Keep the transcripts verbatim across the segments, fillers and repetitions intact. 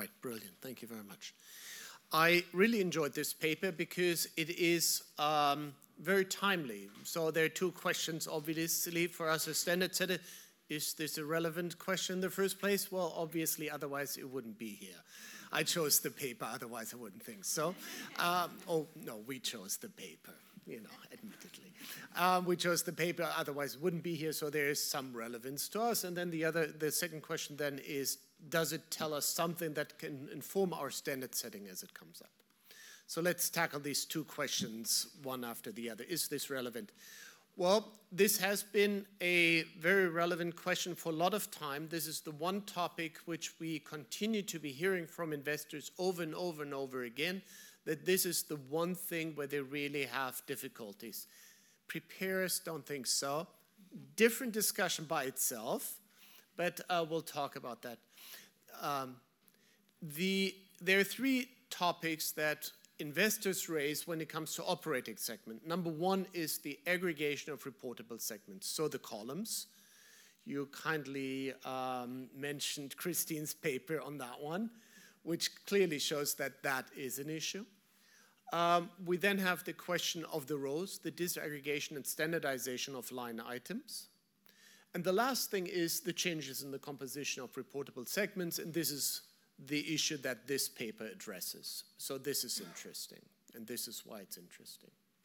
right, brilliant. Thank you very much. I really enjoyed this paper because it is um, very timely. So there are two questions, obviously, for us as standard setter. Is this a relevant question in the first place? Well, obviously, otherwise it wouldn't be here. I chose the paper, otherwise I wouldn't think so. Um, oh, no, we chose the paper, you know, admittedly. Um, we chose the paper, otherwise it wouldn't be here, so there is some relevance to us. And then the other, the second question then is, does it tell us something that can inform our standard setting as it comes up? So let's tackle these two questions one after the other. Is this relevant? Well, this has been a very relevant question for a lot of time. This is the one topic which we continue to be hearing from investors over and over and over again, that this is the one thing where they really have difficulties. Preparers don't think so. Different discussion by itself, but uh, we'll talk about that. Um, the, there are three topics that investors raise when it comes to operating segment. Number one is the aggregation of reportable segments, so the columns. You kindly um, mentioned Christine's paper on that one, which clearly shows that that is an issue. Um, we then have the question of the rows, the disaggregation and standardization of line items. And the last thing is the changes in the composition of reportable segments, and this is the issue that this paper addresses. So this is interesting, and this is why it's interesting.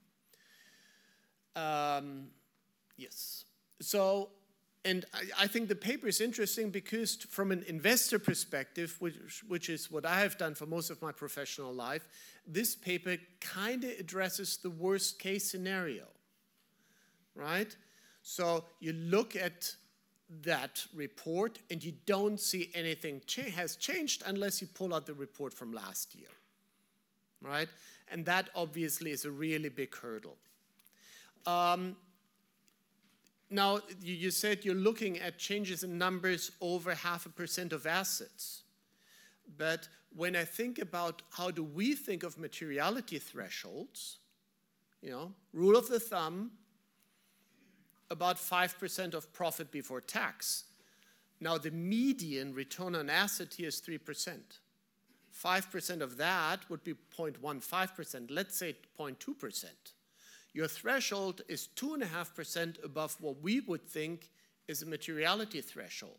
Um, yes. So, and I, I think the paper is interesting because from an investor perspective, which, which is what I have done for most of my professional life, this paper kind of addresses the worst case scenario, right? So you look at that report and you don't see anything cha- has changed unless you pull out the report from last year, right? And that obviously is a really big hurdle. Um, now, you, you said you're looking at changes in numbers over half a percent of assets. But when I think about how do we think of materiality thresholds, you know, rule of the thumb, about five percent of profit before tax. Now the median return on asset here is three percent. five percent of that would be zero point one five percent, let's say zero point two percent. Your threshold is two point five percent above what we would think is a materiality threshold.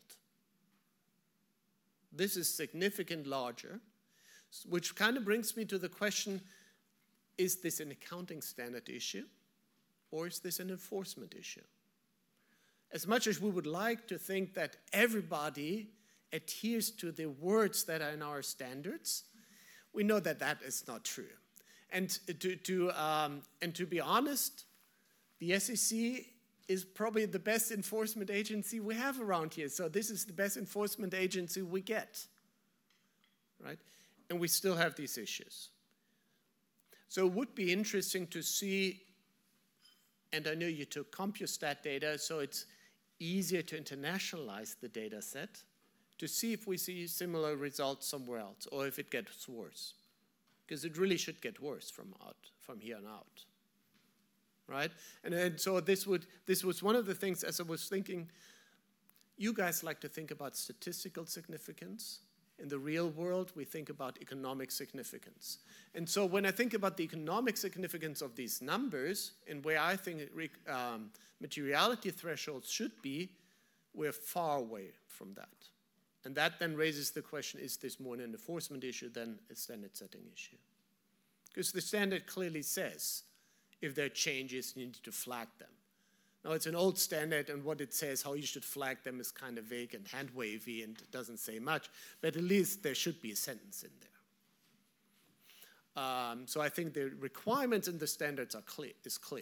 This is significantly larger, which kind of brings me to the question, is this an accounting standard issue or is this an enforcement issue? As much as we would like to think that everybody adheres to the words that are in our standards, we know that that is not true. And to, to, um, and to be honest, the S E C is probably the best enforcement agency we have around here. So this is the best enforcement agency we get, right? And we still have these issues. So it would be interesting to see, and I know you took CompuStat data, so it's easier to internationalize the data set to see if we see similar results somewhere else or if it gets worse. Because it really should get worse from out, from here on out, right? And, and so this would this was one of the things as I was thinking, you guys like to think about statistical significance. In the real world, we think about economic significance. And so when I think about the economic significance of these numbers and where I think um, materiality thresholds should be, we're far away from that. And that then raises the question, is this more an enforcement issue than a standard setting issue? Because the standard clearly says, if there are changes, you need to flag them. Now, it's an old standard, and what it says, how you should flag them, is kind of vague and hand-wavy and doesn't say much, but at least there should be a sentence in there. Um, so I think the requirements in the standards are clear, is clear.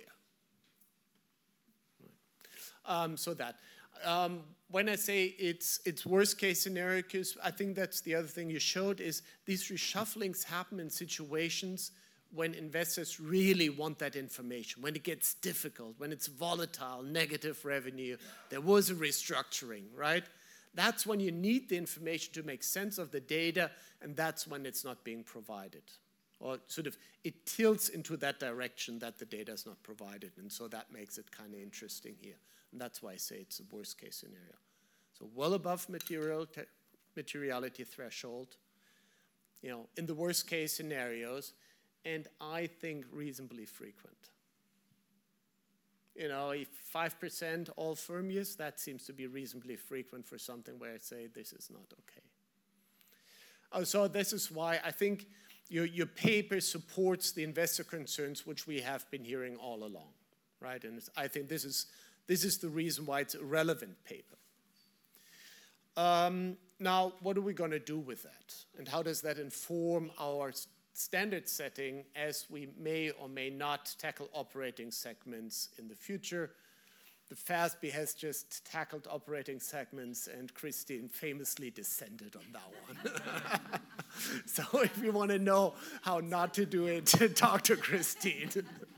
Um, so that. Um, when I say it's, it's worst case scenario, because I think that's the other thing you showed, is these reshufflings happen in situations when investors really want that information, when it gets difficult, when it's volatile, negative revenue, there was a restructuring, right? That's when you need the information to make sense of the data, and that's when it's not being provided. Or sort of, it tilts into that direction that the data is not provided, and so that makes it kind of interesting here. And that's why I say it's a worst case scenario. So well above material materiality threshold, you know, in the worst case scenarios, and I think reasonably frequent. You know, if five percent all firm years, that seems to be reasonably frequent for something where I say this is not okay. Oh, so this is why I think your, your paper supports the investor concerns which we have been hearing all along, right? And I think this is, this is the reason why it's a relevant paper. Um, now, what are we going to do with that? And how does that inform our standard setting as we may or may not tackle operating segments in the future? The F A S B has just tackled operating segments, and Christine famously dissented on that one. So if you want to know how not to do it, talk to Christine.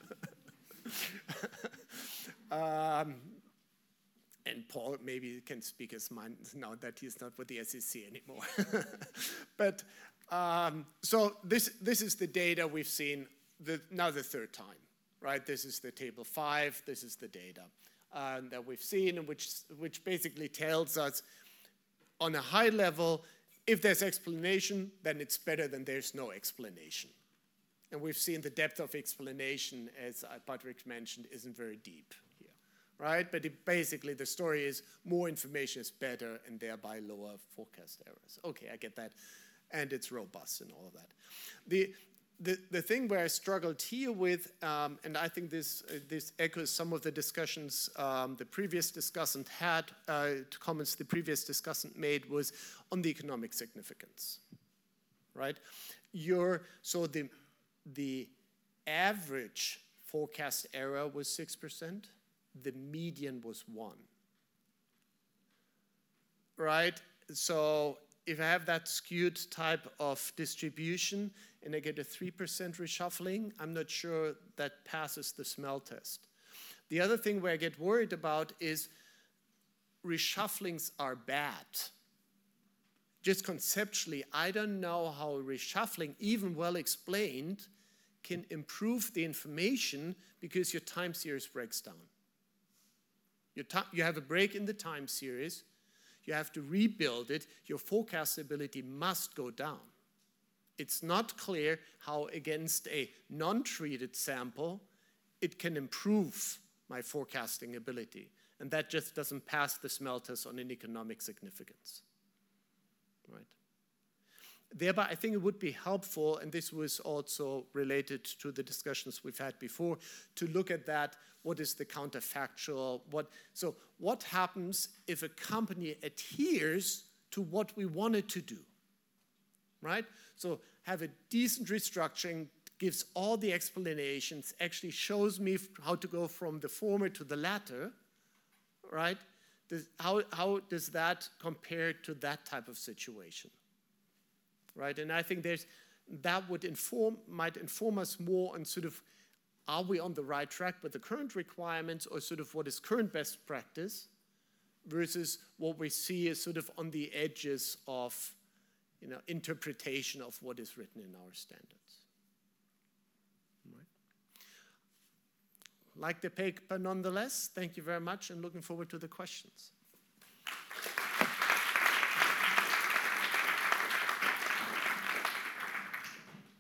um, and Paul maybe can speak his mind now that he's not with the S E C anymore. But um, so this, this is the data we've seen the, now the third time, right? This is the table five, this is the data. Uh, that we've seen, which, which basically tells us on a high level, if there's explanation, then it's better than there's no explanation. And we've seen the depth of explanation, as Patrick mentioned, isn't very deep here, right? But it, basically the story is more information is better and thereby lower forecast errors. Okay, I get that. And it's robust and all of that. The, The, the thing where I struggled here with, um, and I think this, uh, this echoes some of the discussions um, the previous discussant had, uh, comments the previous discussant made, was on the economic significance, right? Your, so the, the average forecast error was six percent, the median was one, right? So if I have that skewed type of distribution and I get a three percent reshuffling, I'm not sure that passes the smell test. The other thing where I get worried about is reshufflings are bad. Just conceptually, I don't know how reshuffling, even well explained, can improve the information because your time series breaks down. Your you have a break in the time series, you have to rebuild it, your forecastability must go down. It's not clear how against a non-treated sample it can improve my forecasting ability. And that just doesn't pass the smell test on an economic significance. Right? Thereby, I think it would be helpful, and this was also related to the discussions we've had before, to look at that, what is the counterfactual, what, so what happens if a company adheres to what we want it to do, right? So have a decent restructuring, gives all the explanations, actually shows me how to go from the former to the latter, right? Does, how, how does that compare to that type of situation? Right, and I think there's, that would inform, might inform us more on sort of, are we on the right track with the current requirements, or sort of what is current best practice versus what we see is sort of on the edges of, you know, interpretation of what is written in our standards. Right. Like the paper nonetheless, thank you very much and looking forward to the questions.